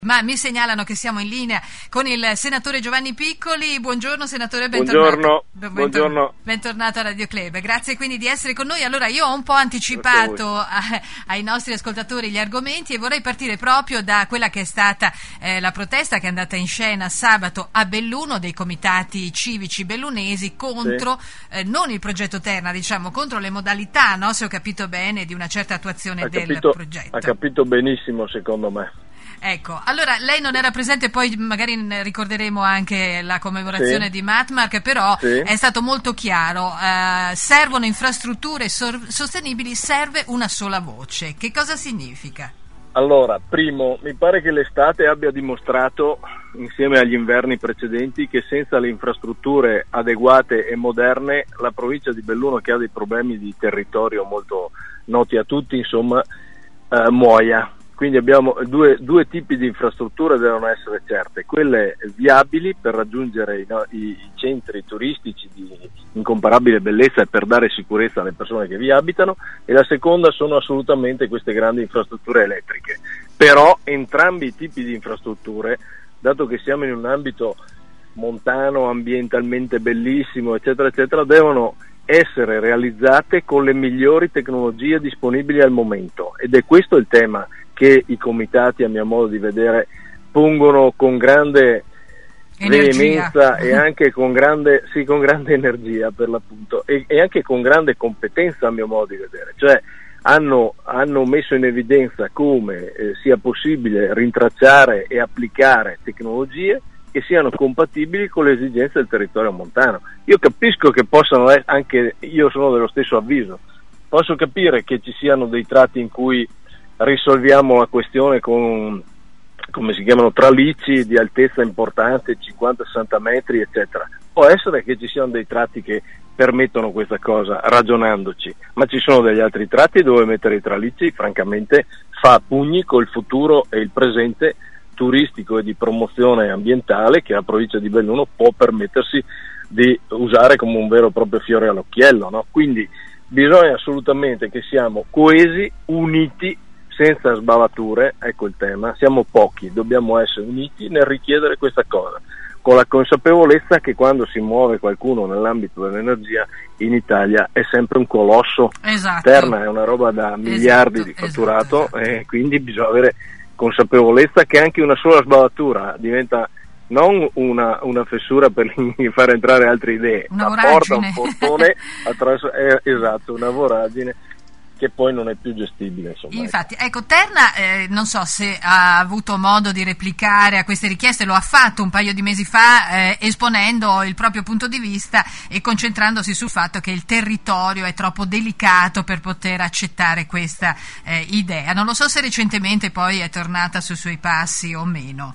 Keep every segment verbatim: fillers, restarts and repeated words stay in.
Ma mi segnalano che siamo in linea con il senatore Giovanni Piccoli. Buongiorno senatore, bentornato. Buongiorno, Bentor- buongiorno. Bentornato a Radio Club, grazie quindi di essere con noi. Allora io ho un po' anticipato a, ai nostri ascoltatori gli argomenti e vorrei partire proprio da quella che è stata eh, la protesta che è andata in scena sabato a Belluno dei comitati civici bellunesi contro sì. eh, non il progetto Terna, diciamo contro le modalità, no? Se ho capito bene, di una certa attuazione ha del capito, progetto. Ha capito benissimo secondo me. Ecco, allora lei non era presente, poi magari ricorderemo anche la commemorazione sì. di Matmark, però sì. è stato molto chiaro, eh, servono infrastrutture sor- sostenibili, serve una sola voce. Che cosa significa? Allora, primo, mi pare che l'estate abbia dimostrato, insieme agli inverni precedenti, che senza le infrastrutture adeguate e moderne la provincia di Belluno, che ha dei problemi di territorio molto noti a tutti, insomma, eh, muoia. Quindi abbiamo due, due tipi di infrastrutture devono essere certe, quelle viabili per raggiungere i, no, i, i centri turistici di incomparabile bellezza e per dare sicurezza alle persone che vi abitano, e la seconda sono assolutamente queste grandi infrastrutture elettriche. Però entrambi i tipi di infrastrutture, dato che siamo in un ambito montano, ambientalmente bellissimo, eccetera, eccetera, devono essere realizzate con le migliori tecnologie disponibili al momento, ed è questo il tema che i comitati, a mio modo di vedere, pongono con grande energia. veemenza e anche con grande, sì, con grande energia per l'appunto, e, e anche con grande competenza, a mio modo di vedere. Cioè hanno, hanno messo in evidenza come eh, sia possibile rintracciare e applicare tecnologie che siano compatibili con le esigenze del territorio montano. Io capisco che possano essere, anche io sono dello stesso avviso, posso capire che ci siano dei tratti in cui risolviamo la questione con, come si chiamano, tralicci di altezza importante, cinquanta sessanta metri, eccetera. Può essere che ci siano dei tratti che permettono questa cosa, ragionandoci, ma ci sono degli altri tratti dove mettere i tralicci, francamente, fa a pugni col futuro e il presente turistico e di promozione ambientale che la provincia di Belluno può permettersi di usare come un vero e proprio fiore all'occhiello, no? Quindi bisogna assolutamente che siamo coesi, uniti, senza sbavature, ecco il tema. Siamo pochi, dobbiamo essere uniti nel richiedere questa cosa, con la consapevolezza che quando si muove qualcuno nell'ambito dell'energia in Italia è sempre un colosso. Esatto. Terna è una roba da miliardi esatto, di fatturato, esatto, esatto. E quindi bisogna avere consapevolezza che anche una sola sbavatura diventa non una, una fessura per far entrare altre idee, una ma porta un portone attraverso, eh, esatto, una voragine che poi non è più gestibile. Insomma. Infatti, ecco, Terna eh, non so se ha avuto modo di replicare a queste richieste, lo ha fatto un paio di mesi fa eh, esponendo il proprio punto di vista e concentrandosi sul fatto che il territorio è troppo delicato per poter accettare questa eh, idea. Non lo so se recentemente poi è tornata sui suoi passi o meno.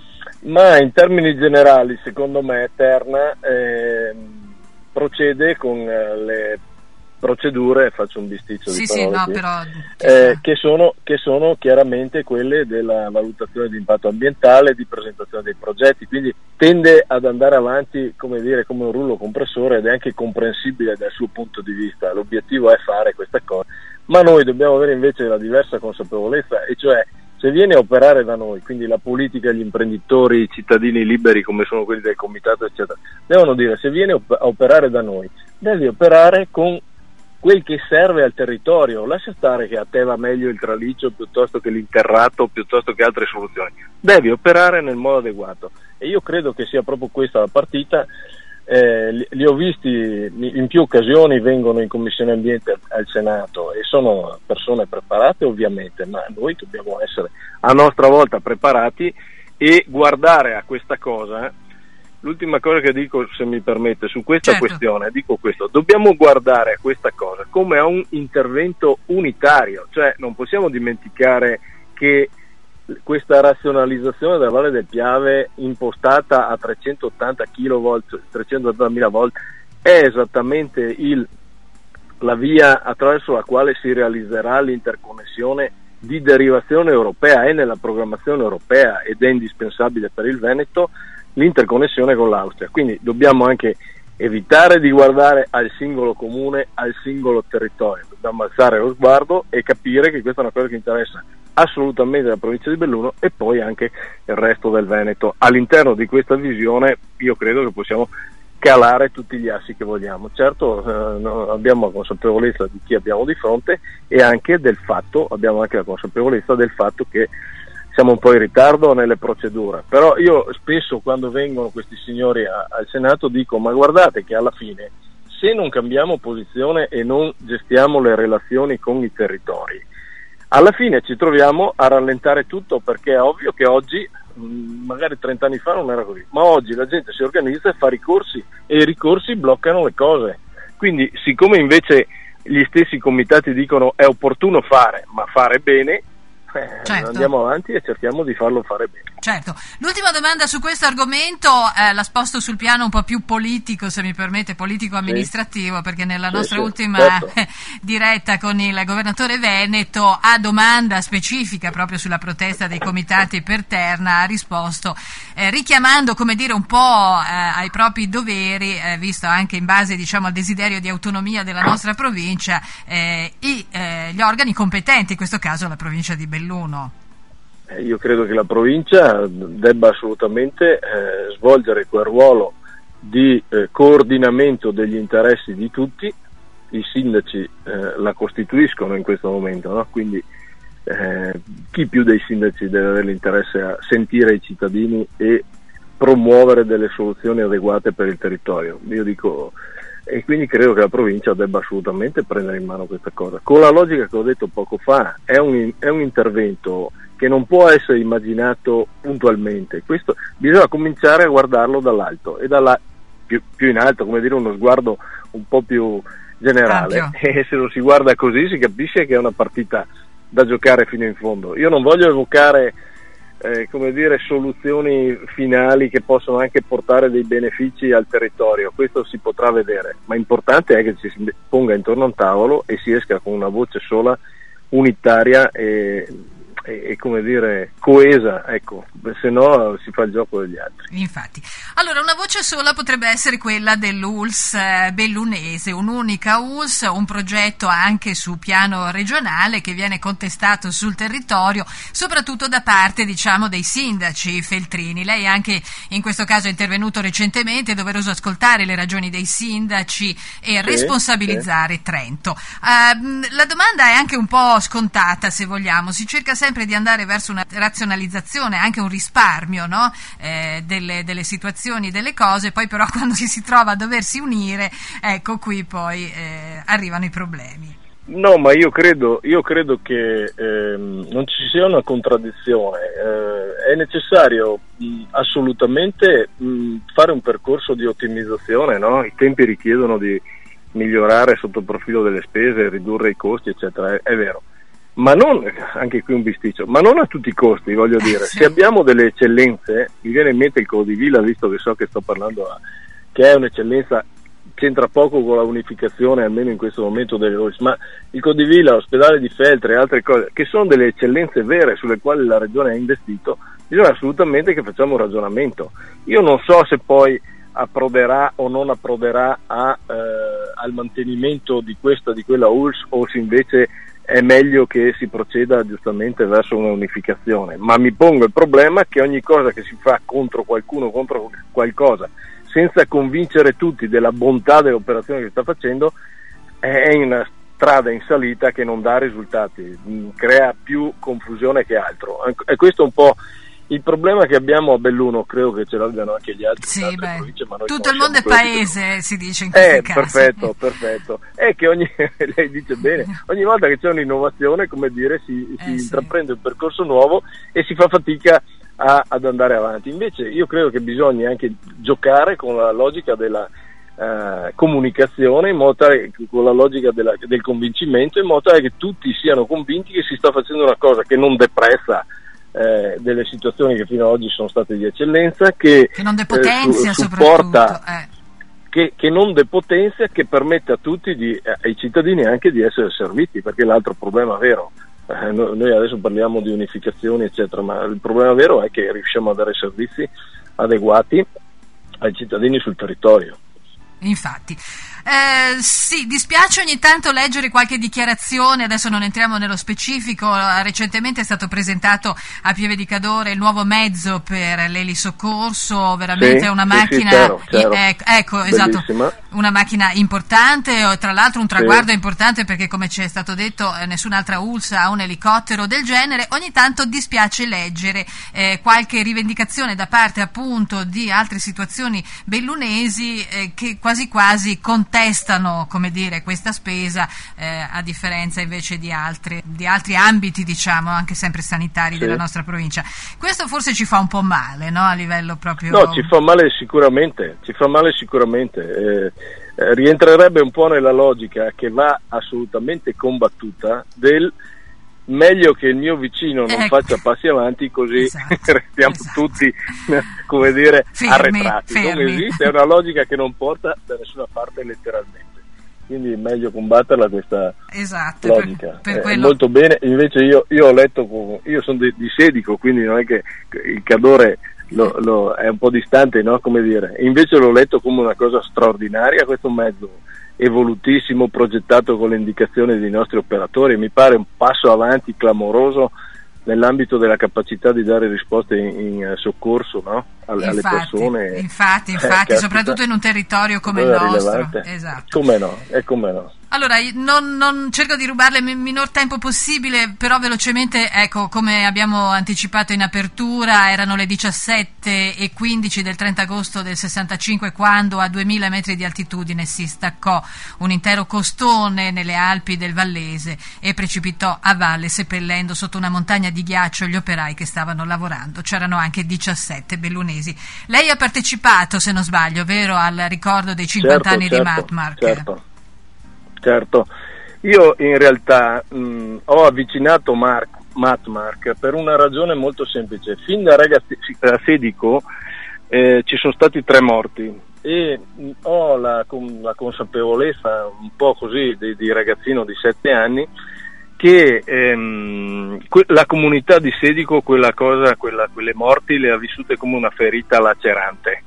Ma in termini generali, secondo me, Terna eh, procede con eh, le procedure, faccio un bisticcio sì, di sì, parole no, qui, però, eh, che, sono, che sono chiaramente quelle della valutazione di impatto ambientale, di presentazione dei progetti, quindi tende ad andare avanti, come dire, come un rullo compressore, ed è anche comprensibile dal suo punto di vista. L'obiettivo è fare questa cosa, ma noi dobbiamo avere invece la diversa consapevolezza, e cioè se viene a operare da noi, quindi la politica, gli imprenditori, i cittadini liberi come sono quelli del comitato, eccetera, devono dire: se viene a operare da noi, devi operare con quel che serve al territorio. Lascia stare che a te va meglio il traliccio piuttosto che l'interrato, piuttosto che altre soluzioni. Devi operare nel modo adeguato, e io credo che sia proprio questa la partita. Eh, li, li ho visti in più occasioni, vengono in Commissione Ambiente al, al Senato e sono persone preparate ovviamente, ma noi dobbiamo essere a nostra volta preparati e guardare a questa cosa. L'ultima cosa che dico, se mi permette, su questa certo. questione, dico questo: dobbiamo guardare a questa cosa come a un intervento unitario, cioè non possiamo dimenticare che questa razionalizzazione della Valle del Piave impostata a trecentottanta chilovolt, trecentottantamila volt, è esattamente il, la via attraverso la quale si realizzerà l'interconnessione di derivazione europea. È nella programmazione europea ed è indispensabile per il Veneto l'interconnessione con l'Austria, quindi dobbiamo anche evitare di guardare al singolo comune, al singolo territorio, dobbiamo alzare lo sguardo e capire che questa è una cosa che interessa assolutamente della provincia di Belluno e poi anche il resto del Veneto. All'interno di questa visione io credo che possiamo calare tutti gli assi che vogliamo. Certo eh, no, abbiamo la consapevolezza di chi abbiamo di fronte e anche del fatto, abbiamo anche la consapevolezza del fatto che siamo un po' in ritardo nelle procedure, però io spesso quando vengono questi signori a, al Senato dico ma guardate che alla fine se non cambiamo posizione e non gestiamo le relazioni con i territori, alla fine ci troviamo a rallentare tutto, perché è ovvio che oggi, magari trent'anni fa non era così, ma oggi la gente si organizza e fa ricorsi e i ricorsi bloccano le cose. Quindi siccome invece gli stessi comitati dicono è opportuno fare, ma fare bene, Eh, certo. Andiamo avanti e cerchiamo di farlo fare bene. Certo. L'ultima domanda su questo argomento eh, la sposto sul piano un po' più politico, se mi permette, politico-amministrativo, sì. Perché nella nostra sì, ultima certo. diretta con il governatore veneto, a domanda specifica proprio sulla protesta dei comitati per Terna, ha risposto eh, richiamando, come dire, un po' eh, ai propri doveri, eh, visto anche in base, diciamo, al desiderio di autonomia della nostra provincia, eh, i, eh, gli organi competenti, in questo caso la provincia di Belluno. Belluno. Eh, io credo che la provincia debba assolutamente eh, svolgere quel ruolo di eh, coordinamento degli interessi di tutti. I sindaci eh, la costituiscono in questo momento, no? Quindi eh, chi più dei sindaci deve avere l'interesse a sentire i cittadini e promuovere delle soluzioni adeguate per il territorio. Io dico, e quindi credo che la provincia debba assolutamente prendere in mano questa cosa. Con la logica che ho detto poco fa, è un, è un intervento che non può essere immaginato puntualmente. Questo bisogna cominciare a guardarlo dall'alto e dalla, più, più in alto, come dire, uno sguardo un po' più generale. Ampio. E se lo si guarda così si capisce che è una partita da giocare fino in fondo. Io non voglio evocare Eh, come dire, soluzioni finali che possono anche portare dei benefici al territorio, questo si potrà vedere, ma l'importante è che ci si ponga intorno a un tavolo e si esca con una voce sola, unitaria e, e, e come dire, coesa, ecco, se no si fa il gioco degli altri. Infatti. Allora, una voce sola potrebbe essere quella dell'U L S eh, bellunese, un'unica U L S, un progetto anche su piano regionale che viene contestato sul territorio, soprattutto da parte, diciamo, dei sindaci feltrini. Lei anche in questo caso è intervenuto recentemente, è doveroso ascoltare le ragioni dei sindaci e sì, responsabilizzare sì. Trento. Uh, la domanda è anche un po' scontata, se vogliamo, si cerca sempre di andare verso una razionalizzazione, anche un risparmio, no? eh, delle, delle situazioni, delle cose, poi però quando ci si trova a doversi unire, ecco qui poi eh, arrivano i problemi. No, ma io credo, io credo che ehm, non ci sia una contraddizione, eh, è necessario mh, assolutamente mh, fare un percorso di ottimizzazione, no? I tempi richiedono di migliorare sotto il profilo delle spese, ridurre i costi, eccetera, è, è vero. Ma non, anche qui un bisticcio, ma non a tutti i costi, voglio dire. Se abbiamo delle eccellenze, mi viene in mente il Codivilla, visto che so che sto parlando, a, che è un'eccellenza, c'entra poco con la unificazione, almeno in questo momento, delle O I S, ma il Codivilla, l'ospedale di Feltre e altre cose, che sono delle eccellenze vere sulle quali la Regione ha investito, bisogna assolutamente che facciamo un ragionamento. Io non so se poi approderà o non approderà a, eh, al mantenimento di questa, di quella U L S, o se invece è meglio che si proceda giustamente verso una unificazione, ma mi pongo il problema che ogni cosa che si fa contro qualcuno, contro qualcosa, senza convincere tutti della bontà dell'operazione che sta facendo, è una strada in salita che non dà risultati, crea più confusione che altro. E questo è un po' il problema che abbiamo a Belluno, credo che ce l'abbiano anche gli altri. Sì, beh, province, ma noi tutto il mondo è paese, che... si dice in questi eh, casi. Perfetto, perfetto. È che ogni, lei dice bene, ogni volta che c'è un'innovazione, come dire, si, si eh, intraprende sì. un percorso nuovo e si fa fatica a, ad andare avanti. Invece io credo che bisogna anche giocare con la logica della uh, comunicazione, in modo tale, con la logica della, del convincimento, in modo tale che tutti siano convinti che si sta facendo una cosa che non depressa Eh, delle situazioni che fino ad oggi sono state di eccellenza, che, che non depotenzia, eh, su, supporta, eh. che, che non depotenzia, che permette a tutti, di, eh, ai cittadini anche di essere serviti, perché l'altro problema vero, eh, noi adesso parliamo di unificazioni eccetera, ma il problema vero è che riusciamo a dare servizi adeguati ai cittadini sul territorio. Infatti. Eh, sì, dispiace ogni tanto leggere qualche dichiarazione, adesso non entriamo nello specifico. Recentemente è stato presentato a Pieve di Cadore il nuovo mezzo per l'elisoccorso, veramente sì, una sì, macchina, sì, chiaro, chiaro. Ecco, ecco esatto, una macchina importante, tra l'altro un traguardo sì. importante, perché come ci è stato detto eh, nessun'altra U L S S ha un elicottero del genere. Ogni tanto dispiace leggere eh, qualche rivendicazione da parte appunto di altre situazioni bellunesi eh, che quasi quasi contestano, come dire, questa spesa eh, a differenza invece di altri, di altri ambiti, diciamo, anche sempre sanitari sì. della nostra provincia. Questo forse ci fa un po' male, no? A livello proprio... No, ci fa male sicuramente, ci fa male sicuramente. Eh, eh, rientrerebbe un po' nella logica che va assolutamente combattuta del meglio che il mio vicino non ecco. faccia passi avanti, così esatto, restiamo esatto. tutti, come dire, fermi, arretrati. Fermi. Non esiste, è una logica che non porta da nessuna parte letteralmente. Quindi è meglio combatterla questa esatto, logica. Per, per eh, quello... Molto bene, invece io, io ho letto, con, io sono di, di Sedico, quindi non è che il Cadore lo, lo, è un po' distante, no? Come dire. Invece l'ho letto come una cosa straordinaria, questo mezzo evolutissimo, progettato con le indicazioni dei nostri operatori. Mi pare un passo avanti clamoroso nell'ambito della capacità di dare risposte in, in soccorso, no? alle, infatti, alle persone. Infatti, infatti, eh, soprattutto in un territorio come il nostro. Rilevante. Esatto. Come no, e come no. Allora, non, non cerco di rubarle il minor tempo possibile, però velocemente, ecco, come abbiamo anticipato in apertura, erano le diciassette e quindici del trenta agosto del sessantacinque quando a duemila metri di altitudine si staccò un intero costone nelle Alpi del Vallese e precipitò a valle, seppellendo sotto una montagna di ghiaccio gli operai che stavano lavorando. C'erano anche diciassette bellunesi. Lei ha partecipato, se non sbaglio, vero, al ricordo dei cinquanta certo, anni certo, di Matmark? Certo. Certo, io in realtà mh, ho avvicinato Mark, Matmark per una ragione molto semplice. Fin da ragazzi, a Sedico eh, ci sono stati tre morti e mh, ho la, la consapevolezza un po' così di, di ragazzino di sette anni che ehm, que- la comunità di Sedico quella cosa, quella, quelle morti le ha vissute come una ferita lacerante.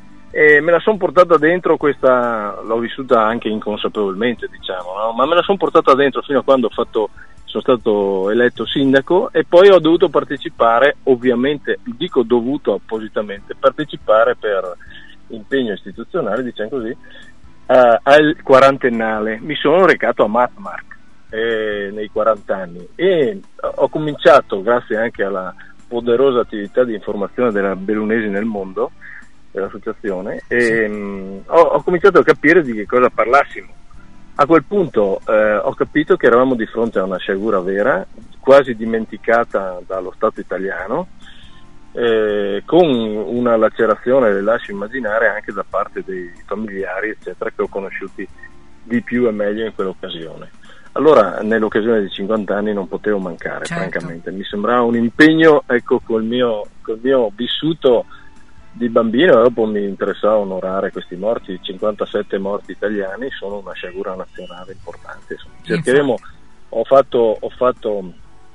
E me la sono portata dentro questa, l'ho vissuta anche inconsapevolmente, diciamo, no? Ma me la sono portata dentro fino a quando ho fatto, sono stato eletto sindaco e poi ho dovuto partecipare, ovviamente, dico dovuto appositamente, partecipare per impegno istituzionale, diciamo così, uh, al quarantennale. Mi sono recato a Matmark eh, nei quaranta anni e ho cominciato, grazie anche alla poderosa attività di informazione della Bellunesi nel mondo, dell'associazione, e mh, ho, ho cominciato a capire di che cosa parlassimo. A quel punto eh, ho capito che eravamo di fronte a una sciagura vera, quasi dimenticata dallo Stato italiano, eh, con una lacerazione, le lascio immaginare, anche da parte dei familiari, eccetera, che ho conosciuti di più e meglio in quell'occasione. Allora, nell'occasione dei cinquanta anni non potevo mancare, certo. francamente. Mi sembrava un impegno, ecco, col mio, col mio vissuto di bambino, e dopo mi interessava onorare questi morti. cinquantasette morti italiani sono una sciagura nazionale importante. Insomma. Cercheremo, ho fatto, ho fatto,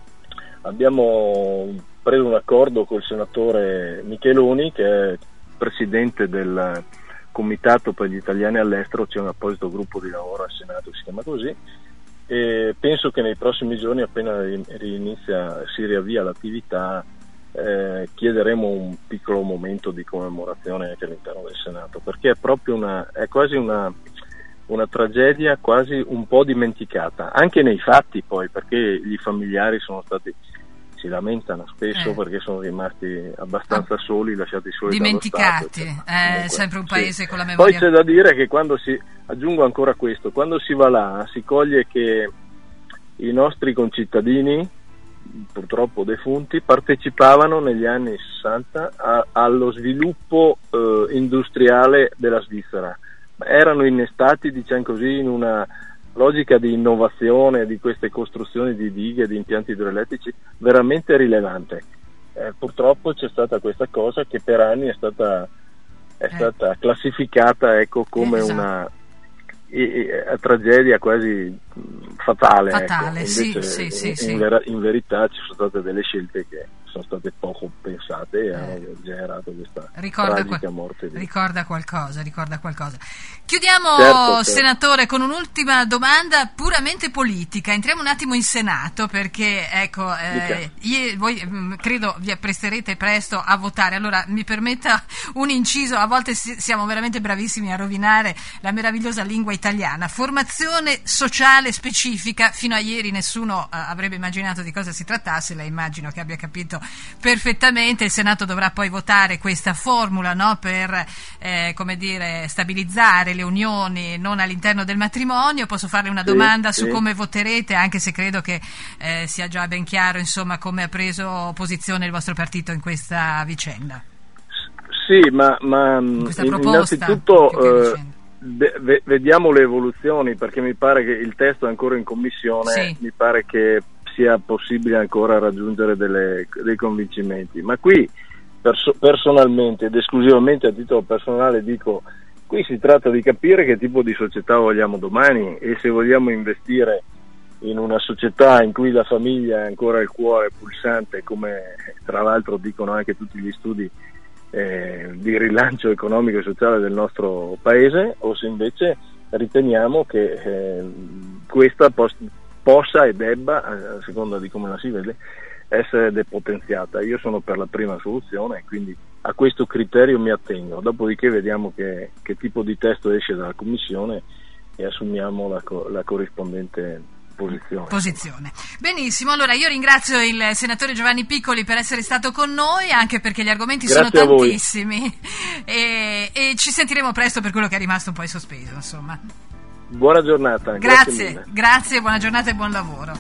abbiamo preso un accordo col senatore Micheloni, che è presidente del Comitato per gli Italiani all'estero, c'è un apposito gruppo di lavoro al Senato, si chiama così, e penso che nei prossimi giorni, appena rinizia, si riavvia l'attività, Eh, chiederemo un piccolo momento di commemorazione anche all'interno del Senato, perché è proprio una, è quasi una, una tragedia quasi un po' dimenticata, anche nei fatti poi, perché gli familiari sono stati, si lamentano spesso eh. perché sono rimasti abbastanza soli, lasciati soli dimenticati, dallo Stato, è sempre un paese sì. con la memoria. Poi c'è da dire che quando si, aggiungo ancora questo, quando si va là si coglie che i nostri concittadini, purtroppo defunti, partecipavano negli anni sessanta a, allo sviluppo eh, industriale della Svizzera. Erano innestati, diciamo così, in una logica di innovazione di queste costruzioni di dighe, di impianti idroelettrici veramente rilevante. Eh, purtroppo c'è stata questa cosa che per anni è stata, è eh. stata classificata, ecco, come esatto. una E, e, tragedia quasi fatale, fatale ecco. sì, Invece, sì, sì, in, sì. In, vera, in verità ci sono state delle scelte che sono state poco pensate e eh. hanno generato questa ricorda tragica qual- morte. Di... Ricorda qualcosa, ricorda qualcosa. Chiudiamo, certo, certo. senatore, con un'ultima domanda puramente politica. Entriamo un attimo in Senato perché, ecco, eh, io, voi mh, credo vi appresterete presto a votare. Allora, mi permetta un inciso, a volte si, siamo veramente bravissimi a rovinare la meravigliosa lingua italiana. Formazione sociale specifica, fino a ieri nessuno eh, avrebbe immaginato di cosa si trattasse, la immagino che abbia capito perfettamente. Il Senato dovrà poi votare questa formula, no, per eh, come dire, stabilizzare le unioni non all'interno del matrimonio. Posso farle una domanda sì, su sì. come voterete, anche se credo che eh, sia già ben chiaro, insomma, come ha preso posizione il vostro partito in questa vicenda? Sì, ma, ma questa innanzitutto eh, ve- vediamo le evoluzioni, perché mi pare che il testo è ancora in commissione, sì. mi pare che sia possibile ancora raggiungere delle, dei convincimenti, ma qui perso- personalmente ed esclusivamente a titolo personale dico, qui si tratta di capire che tipo di società vogliamo domani e se vogliamo investire in una società in cui la famiglia è ancora il cuore pulsante, come tra l'altro dicono anche tutti gli studi eh, di rilancio economico e sociale del nostro paese, o se invece riteniamo che eh, questa pos- possa e debba, a seconda di come la si vede, essere depotenziata. Io sono per la prima soluzione e quindi a questo criterio mi attengo, dopodiché vediamo che, che tipo di testo esce dalla Commissione e assumiamo la, co- la corrispondente posizione. posizione. Benissimo, allora io ringrazio il senatore Giovanni Piccoli per essere stato con noi, anche perché gli argomenti Grazie sono tantissimi e, e ci sentiremo presto per quello che è rimasto un po' in sospeso, insomma. Buona giornata. Grazie, grazie, grazie, buona giornata e buon lavoro.